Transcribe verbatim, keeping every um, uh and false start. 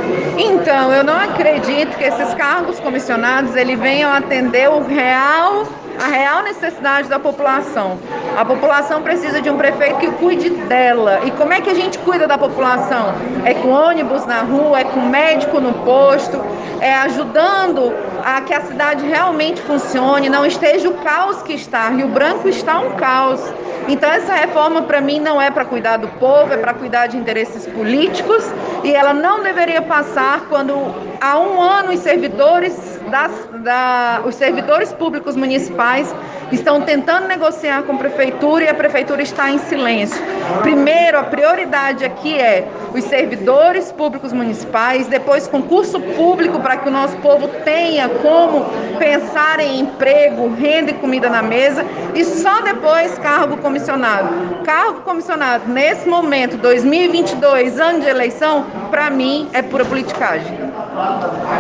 Então, eu não acredito que esses cargos comissionados ele venham atender o real, a real necessidade da população. A população precisa de um prefeito que cuide dela. E como é que a gente cuida da população? É com ônibus na rua, é com médico no posto, é ajudando a que a cidade realmente funcione, não esteja o caos que está. Rio Branco está um caos. Então essa reforma para mim não é para cuidar do povo, é para cuidar de interesses políticos e ela não deveria passar quando há um ano os servidores das, da, os servidores públicos municipais estão tentando negociar com a prefeitura e a prefeitura está em silêncio. Primeiro, a prioridade aqui é os servidores públicos municipais, depois concurso público para que o nosso povo tenha como pensar em emprego, renda e comida na mesa e só depois cargo comissionado. Cargo comissionado nesse momento, dois mil e vinte e dois, ano de eleição, para mim é pura politicagem.